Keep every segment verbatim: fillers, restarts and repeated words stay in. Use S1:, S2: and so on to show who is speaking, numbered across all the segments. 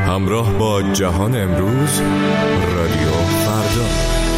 S1: همراه با جهان امروز، رادیو فردا.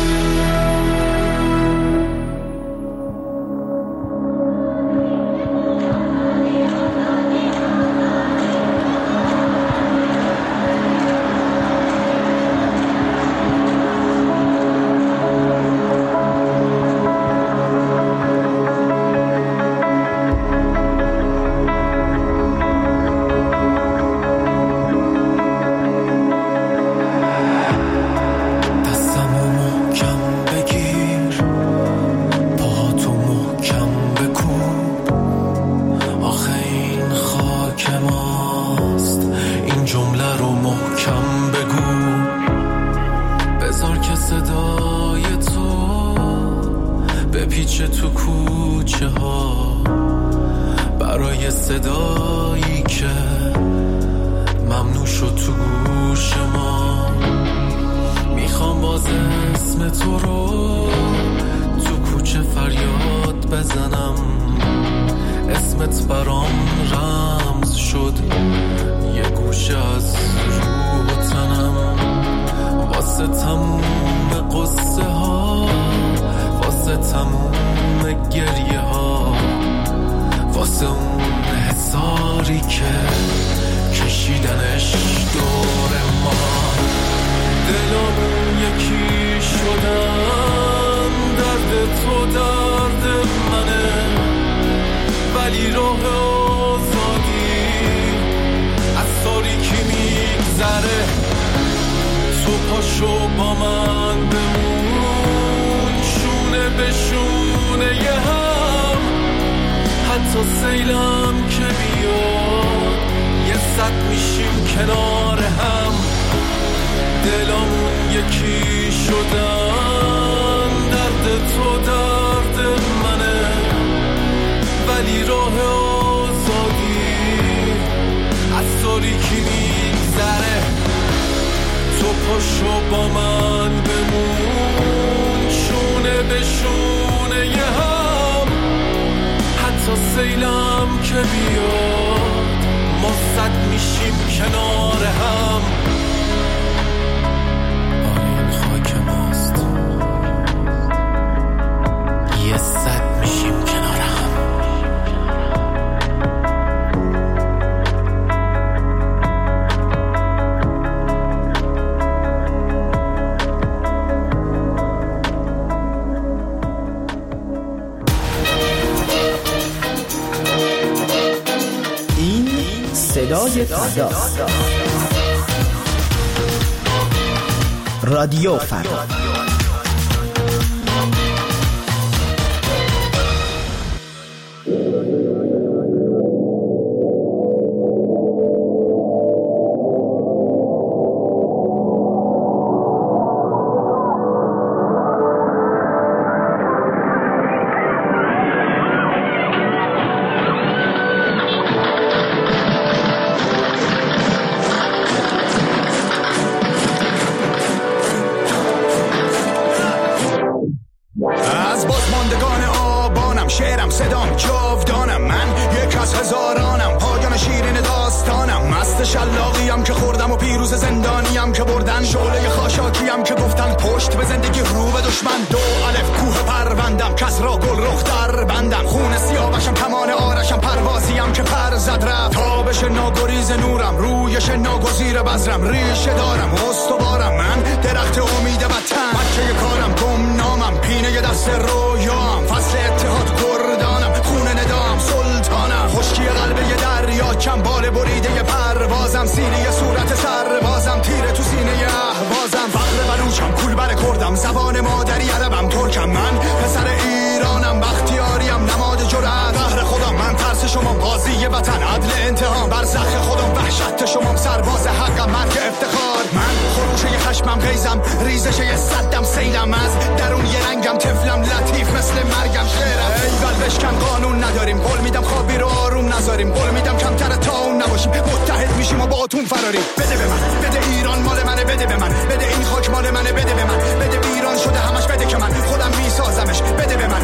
S2: رادیو فردا.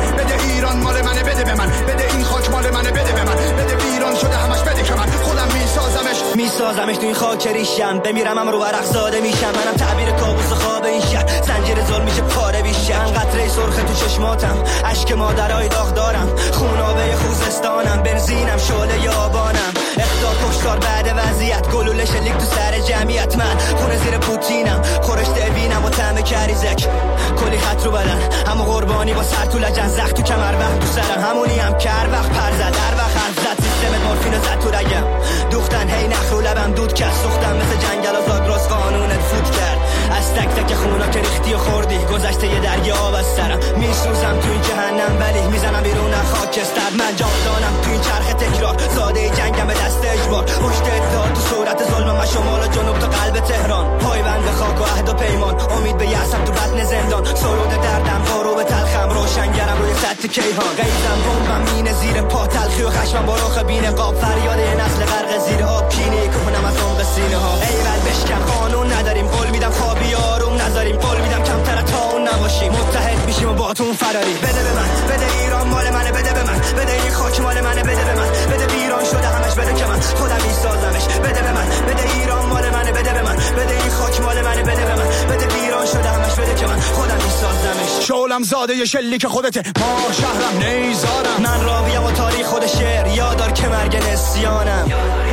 S3: ایران مال منه، بده به من، بده ایران شده همش، بده که من خودم میسازمش.
S2: میسازمش میسازمش تو این خاک ریشم، بمیرم هم رو ورق زاده میشم، منم تعبیر کابوس خواب این شهر، زنجیر ظلم میشه پاره بیشم، قطره سرخ تو چشماتم، اشک مادرای داغ دارم، خونابه خوزستانم، بنزینم شعله آبانم، اخطار کشتار بعد وضعیت، گلوله شلیک تو سر جمعیت، من خونه زیر پوتینم، خورشت وینم و طعم کریزک، کلی خط رو بدن اما قربانی با سر تو لجن، زخم تو کمر وقت تو سرم، همونی هم که هر وقت پر زد هر وقت حرف زد، سیستم مورفین زد تو رگم، دوختن هی نخ رو لبم دود کرد، سوختم مثل جنگل و زاگرس قانونت فوت کرد، از تک تک خونا که ریختی و خوردی، گذشته یه دریا آب از سرم، میسوزم تو این جهنم ولی میزنم بیرون خاکستر، من جاودانم تو این چرخ تکرار، زاده جنگم به دست اجبار، پشت اتحاد تو صورت ظلمم، از شمال و جنوب تا قلب تهران، پایبند به خاک و عهد و پیمان، امید به یأسم تو بطن زندان، سرود دردم غروب تلخم، روشنگرم روی سطح کیهان، قیزم بمبم مینه زیر پا، تلخی و خشمم با رخ بین قاب، فریاد یه نسل غرق زیر آب، کینه کنم از عمق سینه ها، ایول بشکن قانون نداریم، قول میدم خوابی آروم نذاریم، قول میدم کمتر تا اون نباشیم، متحد میشیم و باتون فراری، بده به من، بده ایران مال منه، بده به من، بده این خاک مال منه، بده به من، بده ویران شده همش، بده که من خودم میسازمش، بده به من، بده ایران مال منه، بده به من، بده این خاک مال منه، بده به من، بده ویران شده همش، بده که من خودم میسازمش، شعلم زاده ی شلیک خودته، ما شهرم نیزارم، من راویم و تاریخ خود شعر، یادار که مرگ نسیانم،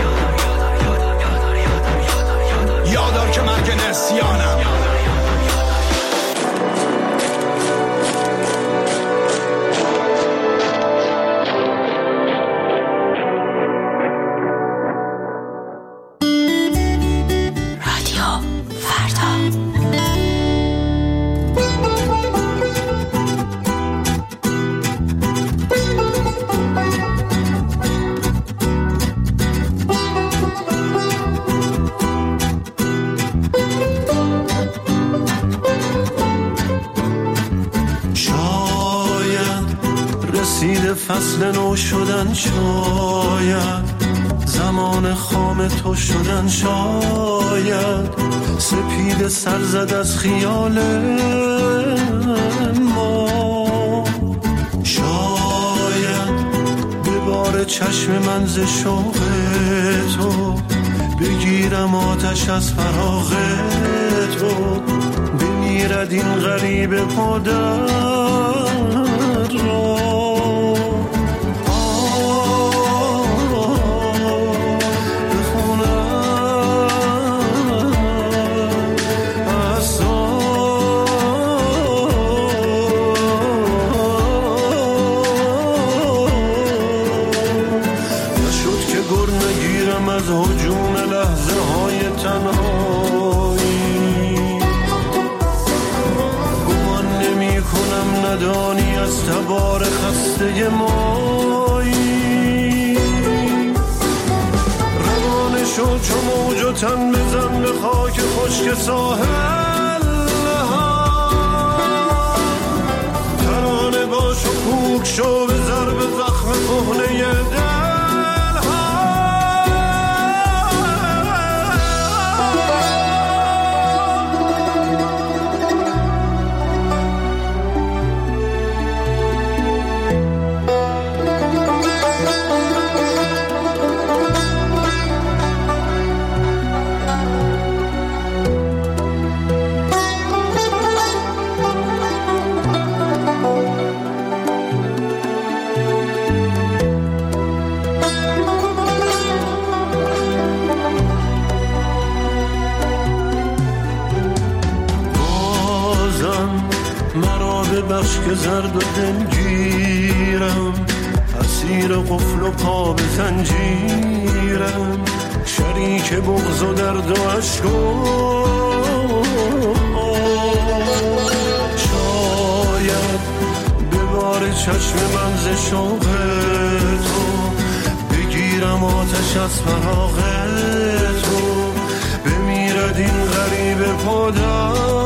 S2: یادار که مرگ نسیانم.
S3: فصل نو شدن، شاید زمان خام تو شدن، شاید سپید سر زد از خیال ما، شاید به بار چشم من ز شوق تو بگیرم آتش از فراق تو، بمیرد این غریب پادر را، ندانی از تبار خسته مایی، روانه شو چو موج و تن بزن به خاک خشک ساحل ها، ترانه باش و کوک شو به ضرب زخم کهنه دل. بخش که زرد و دلگیرم، اسیر قفل و پا به زنجیرم، شریک بغض و درد و عشق و شاید به بار چشم من ز شوق تو بگیرم آتش از فراق تو، بمیرد این غریب پادر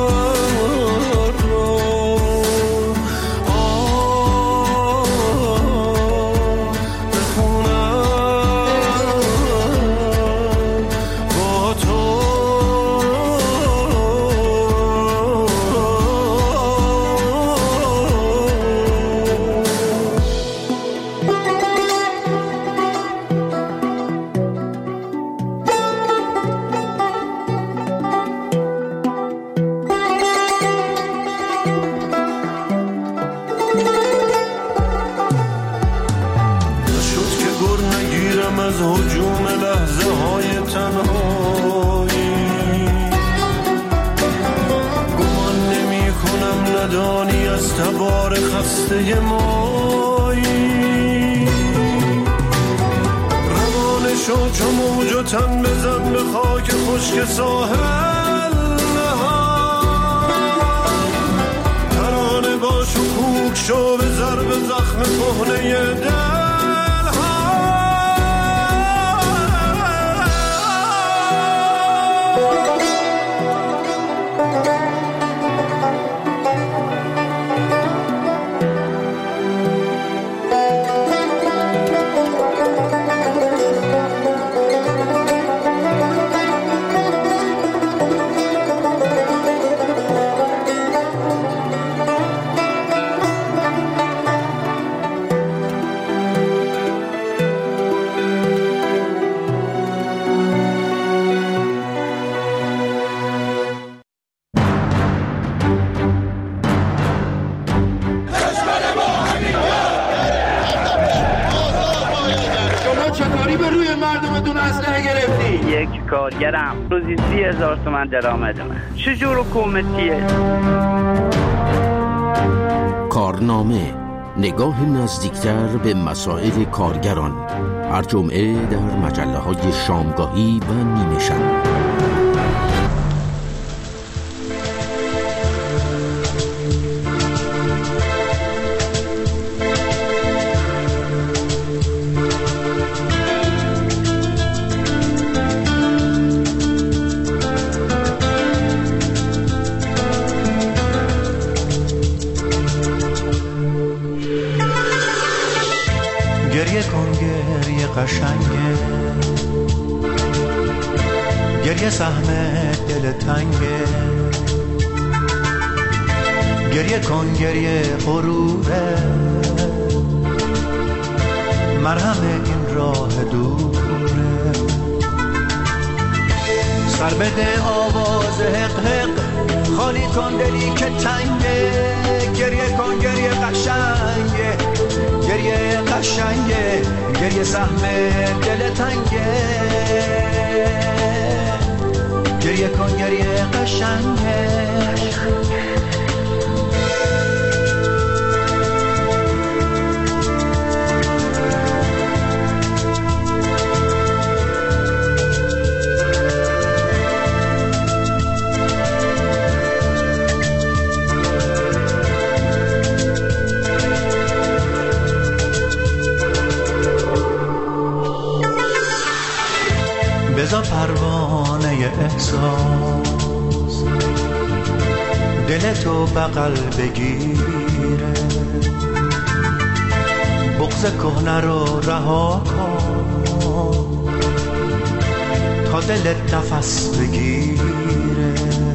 S3: بسته مایی، روانه شو چو موج و تن بزن به خاک خشک ساحل نهان، ترانه باش و کوک شو به ضرب زخم کهنه دل.
S4: کارگرم روزی سی هزار تومن درآمد من. چجور حکومتیه؟
S5: کارنامه، نگاه نزدیکتر به مسائل کارگران، هر جمعه در مجله های شامگاهی و نیمه شب.
S6: قشنگه گریه سهم دل تنگه، گریه کن گریه غروره، مرهم این راه دوره، سر بده آواز حق حق، خالی کن دلی که تنگه، گریه کن گریه قشنگه، گریه قشنگه، گریه سهم دل تنگه، گریه کن گریه قشنگه. بزا پروانه احساس دل تو بغل بگیره، بغض کهنه رو رها کن تا دلت نفس بگیره،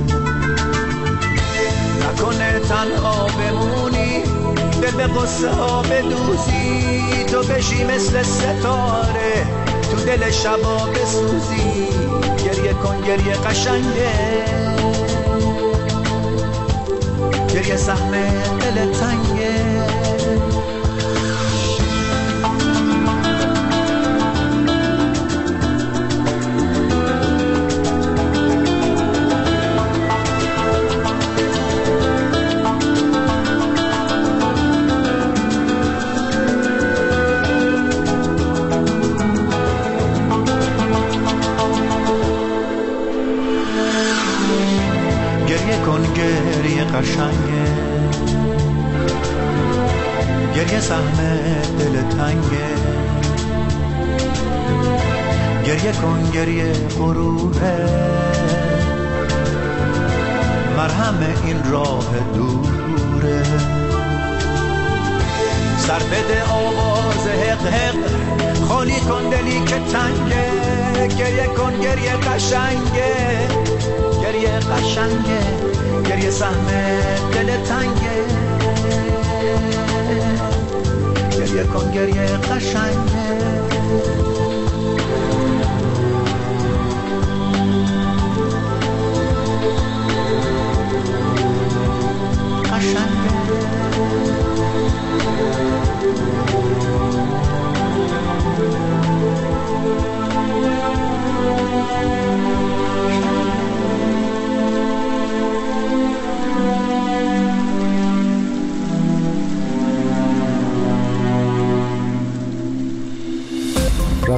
S6: نکنه تنها بمونی دل به قصه ها بدوزی، تو بشی مثل ستاره تو دل شبا بسوزی، گریه کن گریه قشنگه، گریه سهم دل تنگه. قشنگه گریه سهم دل تنگه، گریه کن گریه غروره، مرهم این راه دوره، سر بده آواز حق حق، خالی کن دلی که تنگه، گریه کن گریه قشنگه، گریه قشنگه، گریه سهم دل تنگه، گریه کن گریه قشنگه. قشنگه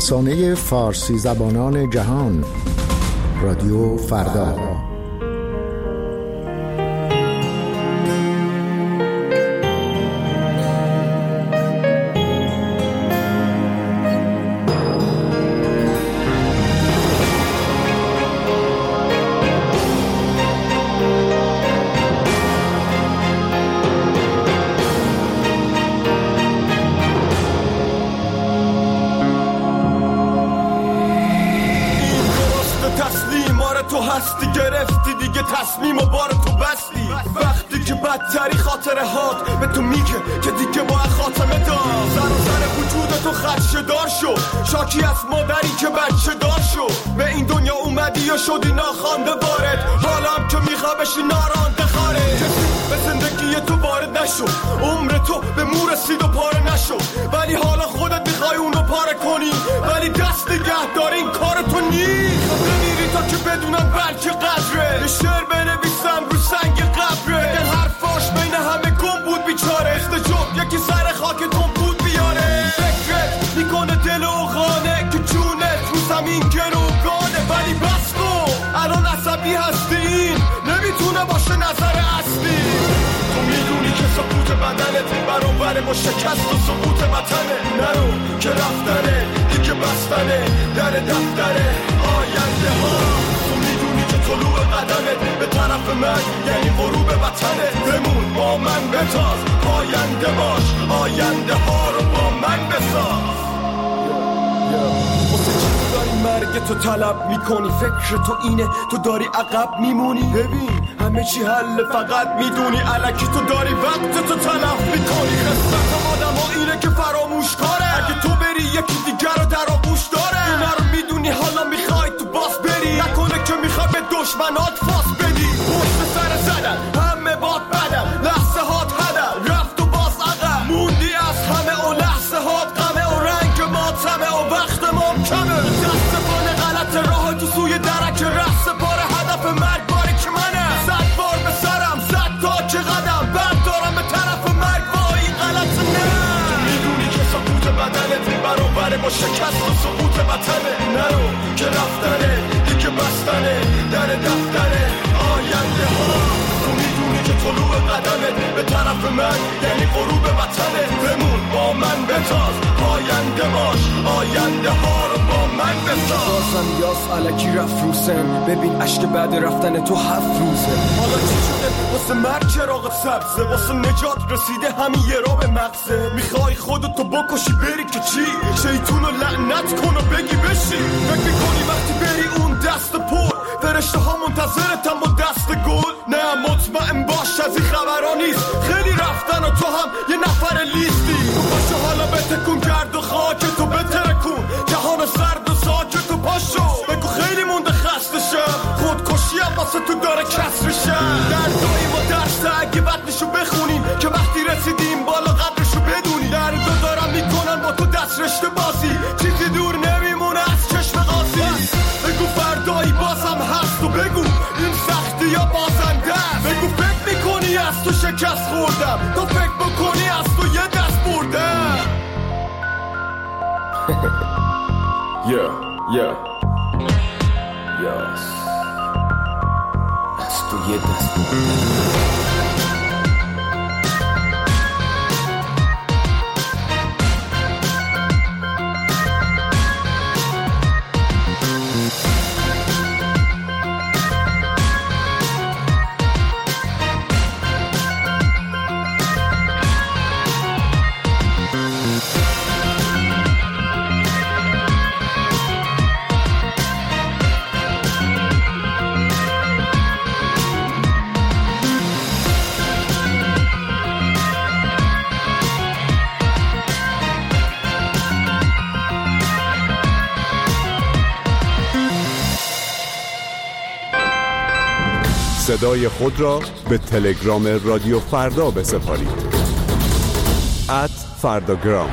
S7: رسانه فارسی زبانان جهان، رادیو فردا.
S3: هستی گرفتی دیگه تصمیم و بار تو بستی، وقتی که بدتری خاطره هات به تو میگه که دیگه باید خاتمه دار. سر و سر وجود تو خدشه دار شو، شاکی از مادری که بچه دار شو. به این دنیا اومدی و شدی ناخوانده وارد، حالا هم که میخوا بشی نارانده خارج. کسی به زندگی تو وارد نشو، عمر تو به مو رسید و پاره نشو، ولی حالا خودت میخوای اونو پاره کنی، ولی دست نگه دار این کار تو نیست. نمیری تا که بدونن بلکه قدره، یه شعر بنویسم رو سنگ قبره. این حرفاش بین همه گم بود بیچاره، استجاب یکی سر خاکتون بود بیاره. فکرت میکنه دل و خانه که جونت رو زمین گروگانه، ولی بس کن الان عصبی هستی، این نمیتونه باشه نظر اصلی. تو میدونی که سکوت بدنت برابر با شکست و سقوط وطنه. نرو که رفتنه دیگه بستنه در دفتره آینده ها. تو میدونی که طلوع قدمت به طرف من یعنی غروب وطنه. بمون با من بتاز، آینده باش، آینده ها رو با من بساز. واسه چی تو داری مرگ تو طلب میکنی؟ فکر تو اینه تو داری عقب میمونی؟ ببین همه چی حل فقط میدونی، الکی تو داری وقت تو تلف میکنی. قسمت آدم ها اینه که فراموش کاره، اگه تو بری یکی دیگر رو در آغوش داره. اینا رو میدونی حالا میخوای تو باس بری، نکنه که میخوای به دشمنات فاس بدی. پشت سر زدن همه باد بدن، لحظه هات هدن رفت و باز عقب موندی از همه و لحظه هات غمه و رنگ ماتمه و وقت ما کمه. دست پانه غلط راه تو سوی درک رست پاره، هدف مرگ باری که منه. صد بار به سرم زد تا که قدم بردارم به طرف مرگ، با این غلط نه. تو میدونی که سقوط بدنت برابر با شکست و سقوط وطنه. نرو که رفتنه دیگه بستنه در دفتره آینده ها. تو میدونی که طلوع قدمت به طرف من یعنی غروب وطنه. بمون با من بتاز، آینده باش، آینده ها رو با من بساز. بازم یاس علکی رفت رو سن، ببین عشق بعد رفتن تو هفت روزه. حالا چی شده واسه مرگ چراغ سبزه، واسه نجات رسیده همین یه را به مغزه. میخوای خودتو بکشی بری که چی؟ شیطونو لعنت کن و بگی بشی. فکر میکنی وقتی بری اون دست پر فرشته ها منتظرتم با دست گل؟ نه مطمئن باش از این خبرها نیست، خیلی رفتن و تو هم یه نفر لیستی. تو پاشو حالا بتکون کرد و خاک تو بترکون، جهان سرد و ساکت و پاشو بگو خیلی مونده خسته شم، خودکشی هم واسه تو داره کسر شم. دردایی ما درسته اگه بدنشو بخونیم که وقتی رسیدیم بالا قدرشو بدونی. دردو دارم میکنن با تو دست رشته بازی، چیزی دور نمیمونه از چشم قاضی. بگو فردایی بازم هست و بگو این سختی یا بازنده است. بگو فکر میکنی از تو شکست خوردم، تو فکر بکنی از تو یه دست بردم. یا یا یاس از تو یه دست بردم.
S1: صدای خود را به تلگرام رادیو فردا بسپارید. ات فرداگرام.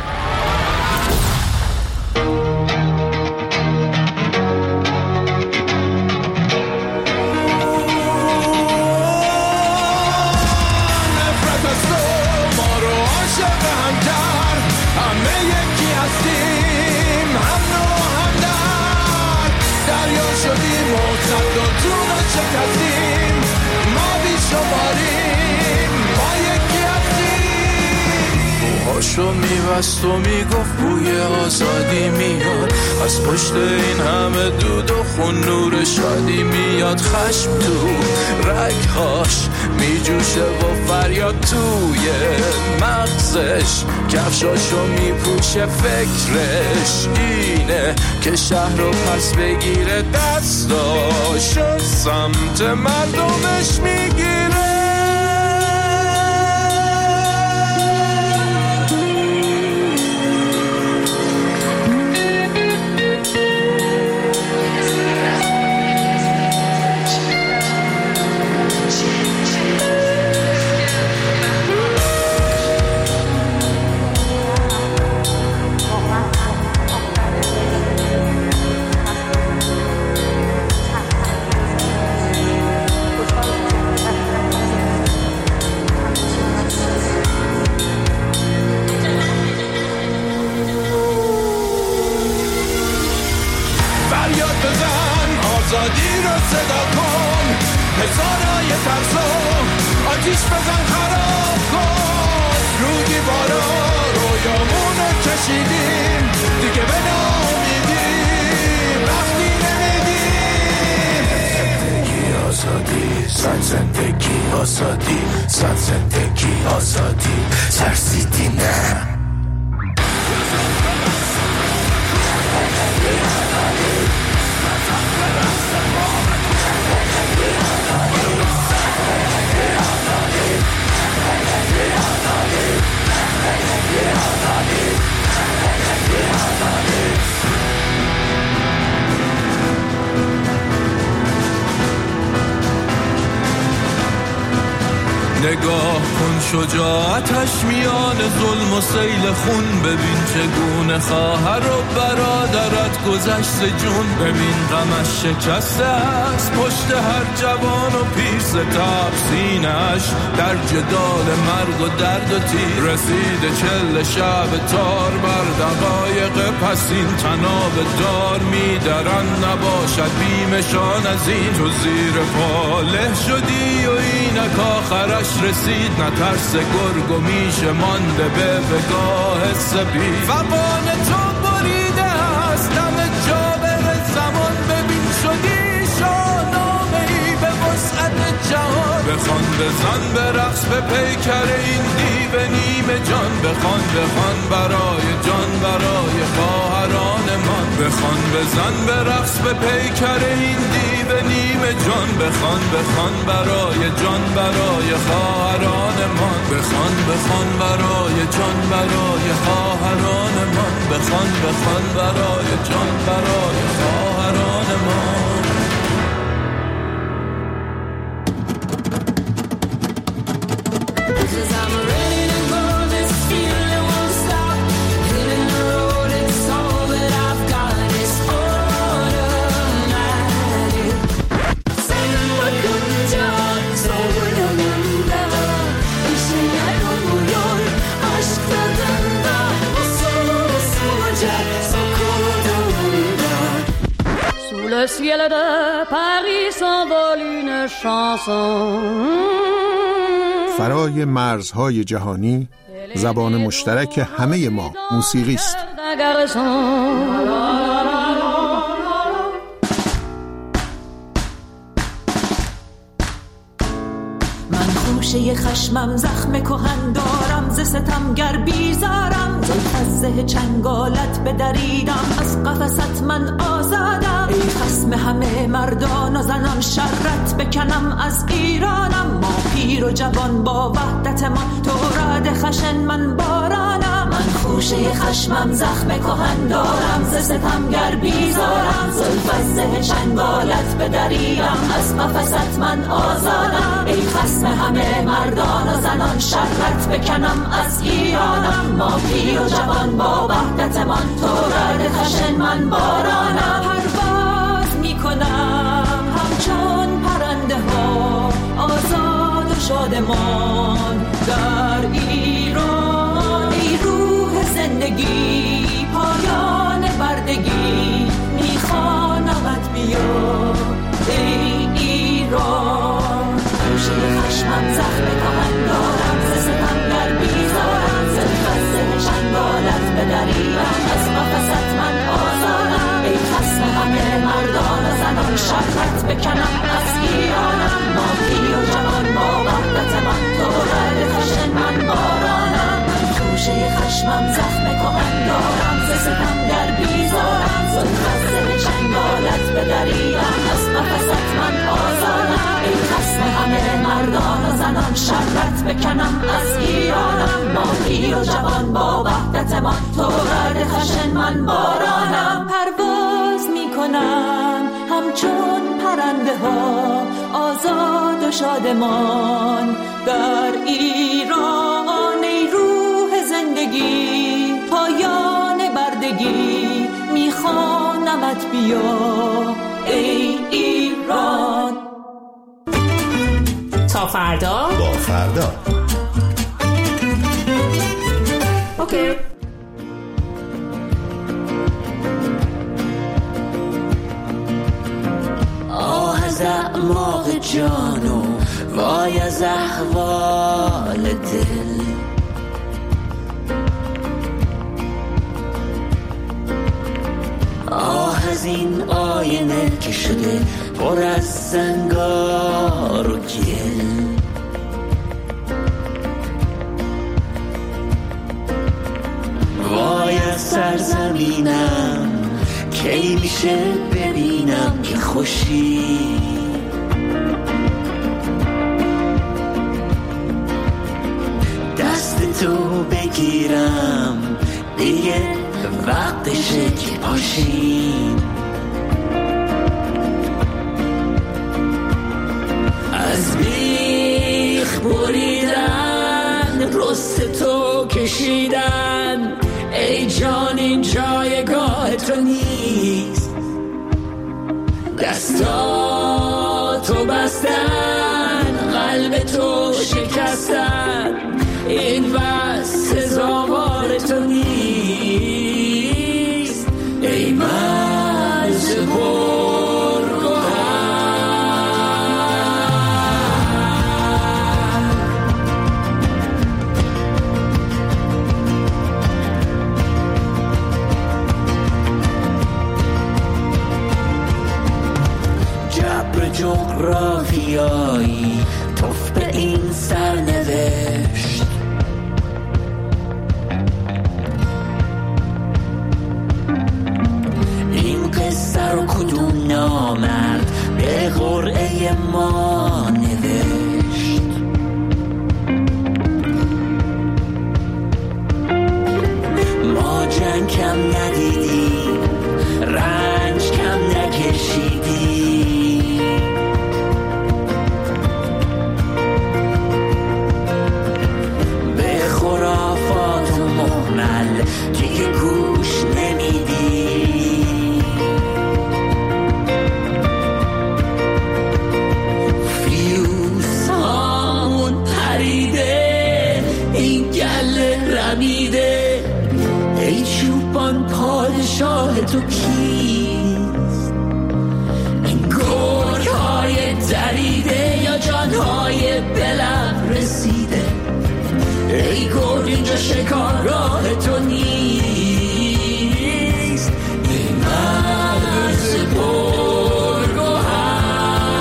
S3: همه یکی هستیم، هم
S8: چشاشو میبست و میگفت بوی آزادی میاد از پشت این همه دود و خون نور شادی میاد. خشم تو رگهاش میجوشه و فریاد توی مغزش کفشاشو میپوشه. فکرش اینه که شهر رو پس بگیره دستاشو سمت مردمش میگیره. نگاه کن شجاعتش میان ظلم و سیل خون. ببین چگونه خواهر و برادرت گذشت جون. ببین غمش شکسته است پشت هر جوان و پیرس تفسینش در جدال مرگ و درد و تیر. رسیده چل شب تار بر دقایق پسین. تناب دار میدرن نباشد بیمشان از این. تو زیر پاله شدی و اینک آخرش رسید. نترس گرگ و میشه مانده به بگاه سپید. فقان تو بریده است دم جابر زمان. ببین شدی شاهنامه ای به وسعت جهان. بخوان بزن به رقص به پیکر این دیو نیمه جان. بخوان بخوان برای جان برای خواهران من. بخوان بزن به رقص به پیکر این دیو نیمه جان. بخوان بخوان برای جان برای خواهران من. بخوان بخوان برای جان برای خواهران من. بخوان بخوان برای جان برای خواهران من.
S9: Le ciel de Paris s'envole une chanson.
S7: فرای مرزهای جهانی زبان مشترک همه ما موسیقی است.
S10: خوشه خشمم زخم کهن دارم ز ستمگر بیزارم. زلف از زه چنگالت بدریدم از قفست من آزادم. ای خصم همه مردان و زنان شرت بکنم از ایرانم. ما پیر و جوان با وحدت ما تو رد خشن من بارانم. من خوشه خشمم زخم کهن دارم ز ستمگر بیزارم. زلف از زه چنگالت بدریدم از قفست من آزادم. ای خصم همه مردان و زنان شرت بکنم از ایرانم. ما پیر و جوان با وحدتمان تو رد خشن من بارانم. پرواز میکنم همچون پرنده ها آزاد و شادمان در ایران. ای روح زندگی پایان بردگی میخوانمت بیا ای ایران. خوشه خشمم زخم کهن دارم ز ستمگر بیزارم. زلف از زه شرط بکنم از ایرانم ماهی و جوان با وحدت من تو رد خشن من بارانم من توشه خشمم زخم کهن دارم ز ستم در بیزارم زلف به چنگالت بدریدم از قفست من آزادم ای خصم همه مردان و زنان شرط بکنم از ایرانم ماهی و جوان با وحدت من تو رد خشن من بارانم پرواز میکنم همچون پرنده ها آزاد و شادمان در ایران ای روح زندگی پایان بردگی میخوانمت بیا ای ایران.
S11: تا فردا
S12: با فردا
S11: اوکی.
S13: آه از اعماق جانو وای از احوال دل آه از این آینه که شده پر از زنگار و گل وای از سرزمینم کی میشه ببینم که خوشی دست تو بگیرم دیگه وقتشه که پاشیم از بیخ بریدن رست تو کشیدن ای جان این جایگاه تو نیست دستاتو بستن قلب تو شکستن این بس سزاوار تو نیست ای مرز جغرافیایی توف به این سرنوشت این قصه رو کدوم نامرد به قرعه ما نوشت ما جنگ کم ندیدیم رنج کم نکشیدیم دیگه گوش نمیدی فیوز هامون پریده این گله رمیده ای چوبان پادشاه تو کیست این گرگ های دریده یا جانهای بلم رسیده ای گرگ اینجا شکارگاه تو نیست ای مرز پرگوهر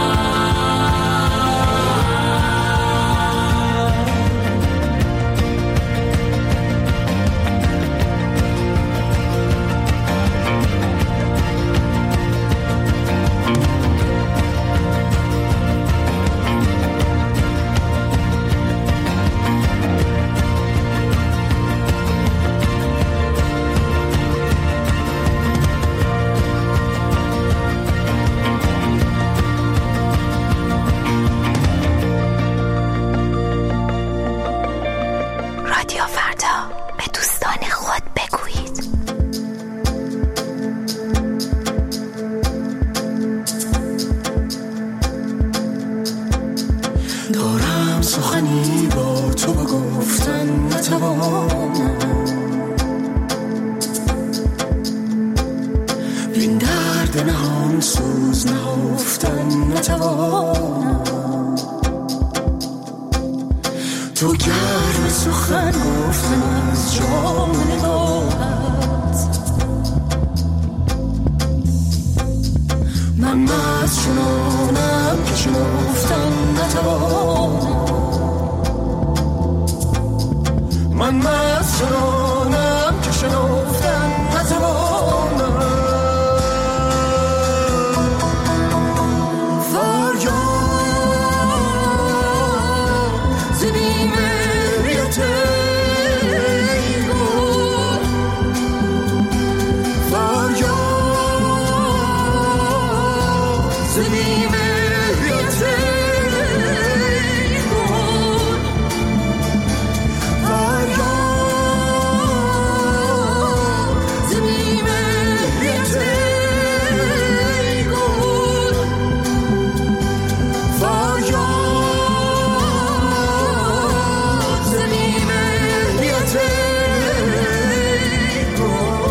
S3: تو گرم سخن گفتن از جام نگاهت
S12: من مست چنانم که شنفتن نتوانم، من مست چنانم که شنفتن نتوانم. فریاد ز بی‌مهریت ای گل، فریاد ز بی‌مهریت ای گل، فریاد ز بی‌مهریت ای گل، فریاد ز بی‌مهریت ای گل.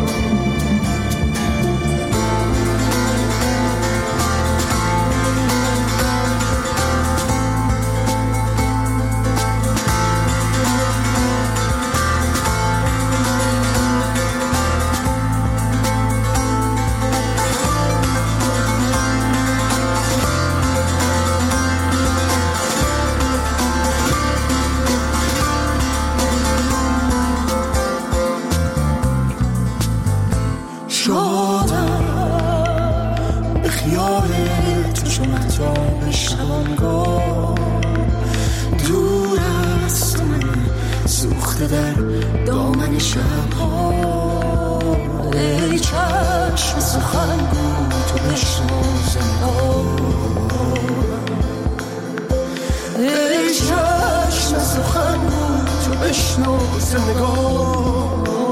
S12: شادم به خیال تو چو مهتاب شبانگاه، دور است من سوخته در دامن شبها. ای چشم سخنگو تو بشنو ز نگاه، ای چشم سخنگو تو بشنو ز نگاه.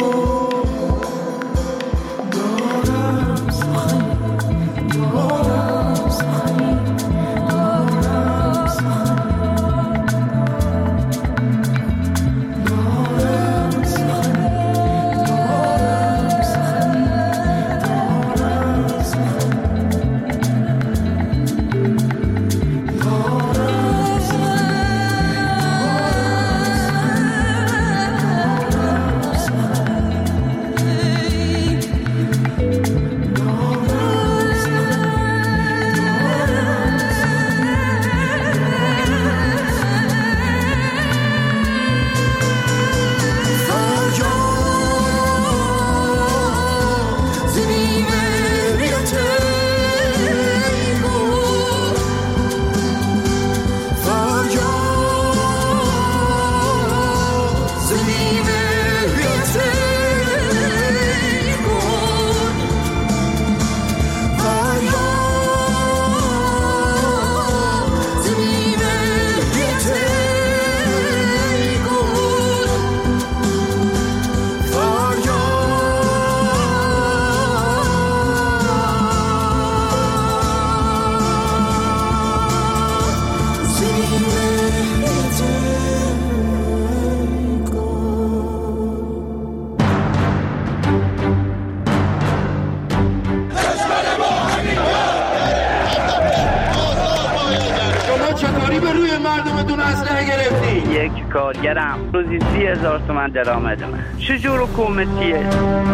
S4: یک کارگرم روزی سی هزار تومن درآمدمه. چجور حکومتیه؟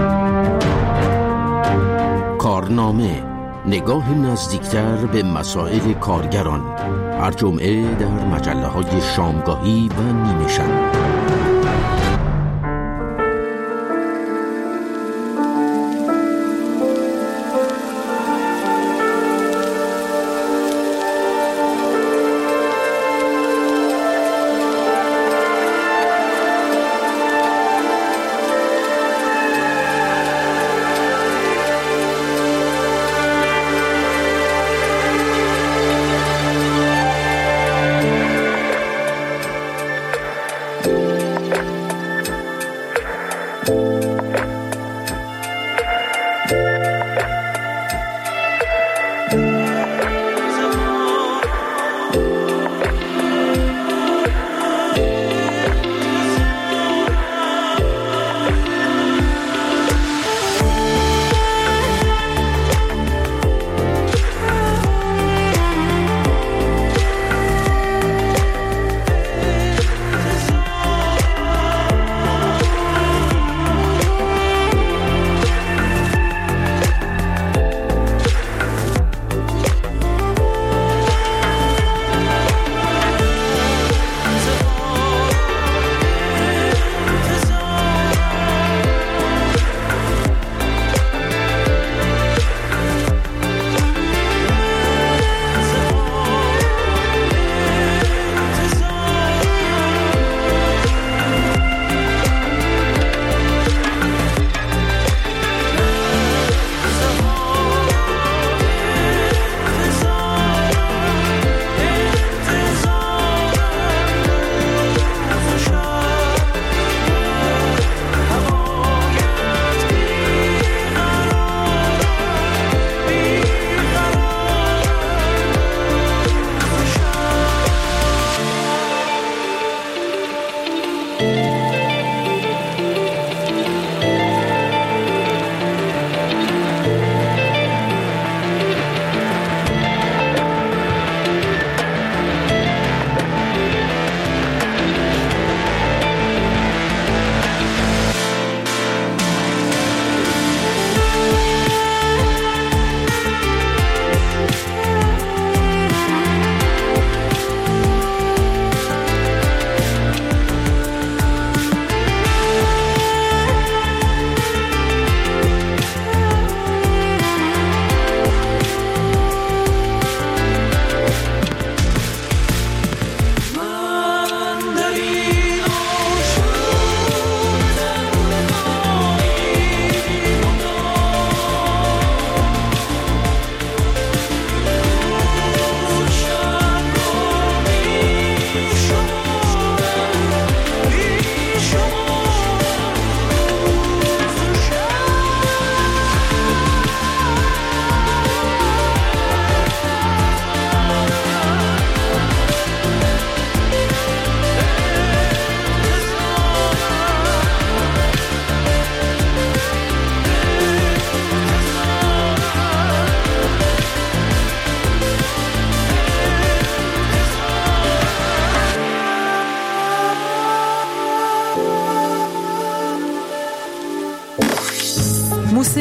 S5: کارنامه، نگاه نزدیکتر به مسائل کارگران، هر جمعه در مجله های شامگاهی و نیمه شب.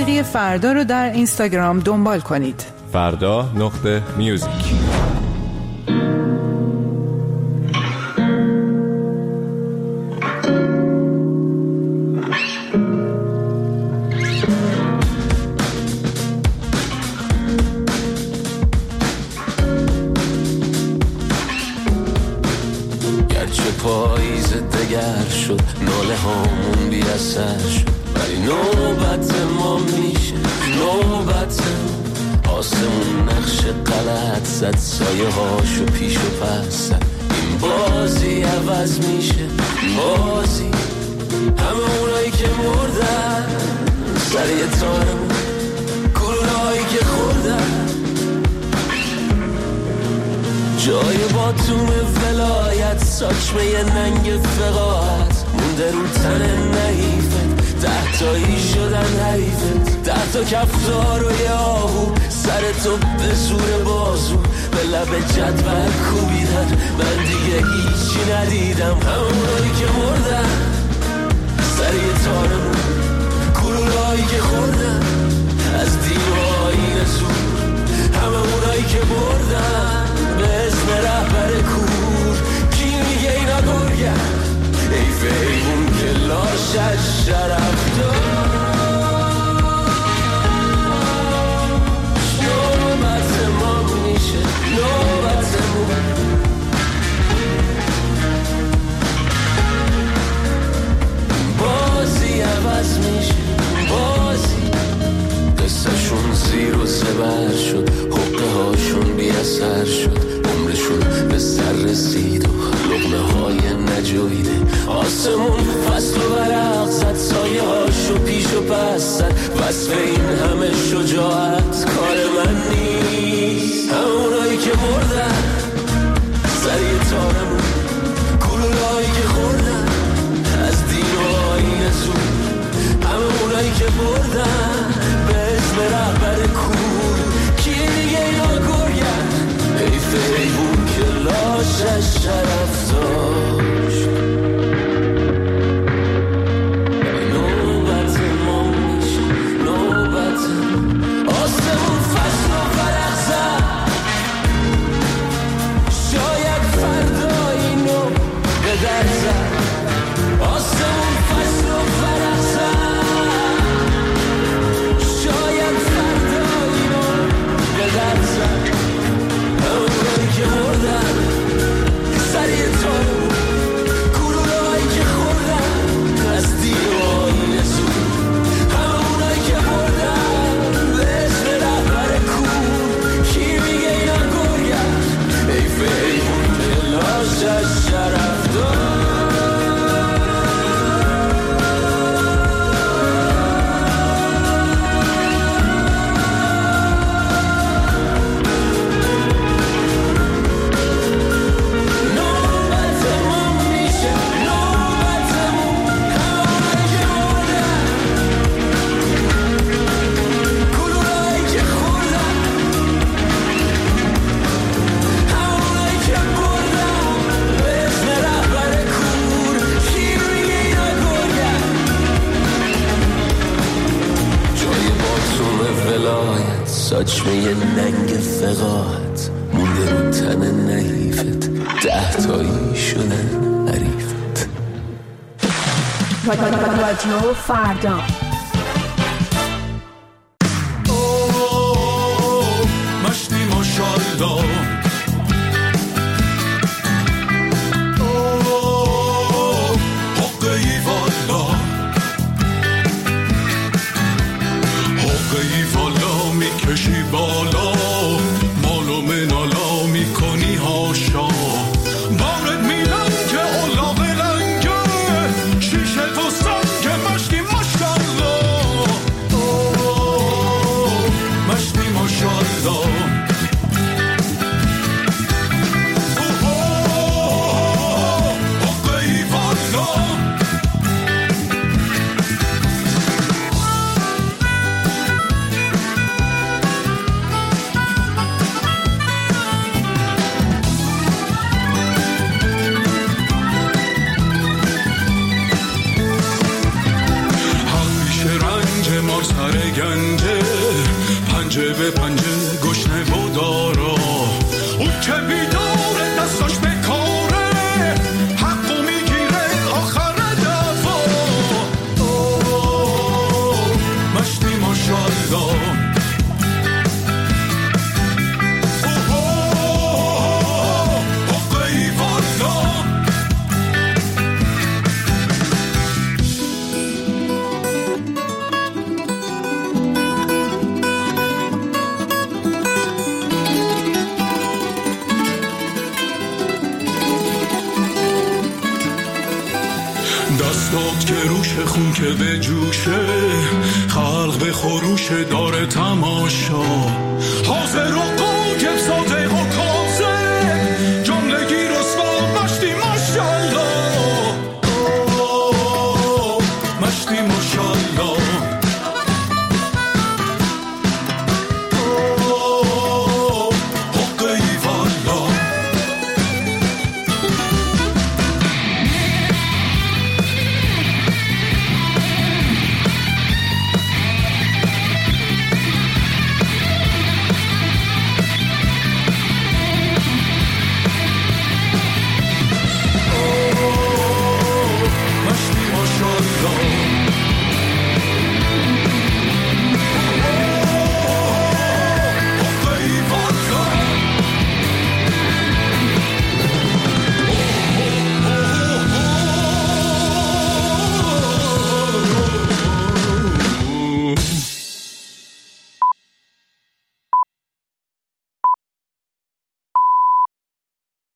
S14: موسیقی فردا رو در اینستاگرام دنبال کنید.
S1: فردا نقطه میوزیک.
S15: پاییز دگر شد، ناله هامون بی اثر شد، ولی نوبت ما میشه، نوبت آسمون نقش غلط زد، سایه هاشو پیش و پس زد، این بازی عوض میشه، بازی همه اونایی که مردن سر یه تارمون، گلولهایی که خوردن جای باتوم ولایت، ساچمه یه ننگ فقاعت مونده رو تن نحیفت، ده تایی شدن حریفت، ده تا کفتار و یه آهو سر تو به زور بازو به لب جدول کوبیدن، من دیگه هیچی ندیدم، همونایی که مردن سر یه تارمون، گلولهایی که خوردن از دین و آیین زور، همه اونایی که بردن به اسم رهبر کور، کی میگه اینا گرگن، حیف ایمون که لاشش شرف داشت، نوبت ما میشه، نوبتمون بازی عوض میشه، بازی قصهشون زیر و زبر شد، حقه هاشون بی اثر شد، عمرشون به سر رسید و لقمه های نجویده، آسمون فصل و برق زد، سایه هاشو پیش و پس زد، وصف این همه شجاعت کار من نیست، همونایی که مردن سر یه تارمون، گلولهایی که خوردن از دین و آیین زور، همونایی که بردن به اسم رهبر کور، کی دیگه اینا گرگن، حیف ایمون که لاشش شرف داشت، نوبت ما میشه، نوبت آسمون فصل و فرق زد، شاید فردا اینو به در زد، آسمون فصل و فرق زد، شاید فردا اینو به در زد، همونایی که مردن سر یه تارمون، گلولهایی که خوردن از دین و آیین زور، همونایی که مردن به اسم رهبر کور، کی میگه اینا گرگن، حیف ایمون که لاشش شرف داشت. ساچمه یه ننگ فقاعت مونده رو تن نحیفت، ده تایی شدن حریفت.
S11: رادیو فردا
S8: مشتی ماشالله حقه ای والا، حقه ای والا میکشی بالا، مالو منالا میکنی هاشا، بارد میلن که اولاغ رنگه، شیشه تو سنگ مشتی ماشالله، مشتی ماشالله، حقه ای والا. به پنجه گشنه و دارا، اون که بیداره دستاش به کاره، حقو میگیره آخر دفا. مشتی ماشالله دستات که روش خون که به جوشه، خلق به خروش داره تماشا، حاضر و قایم ساده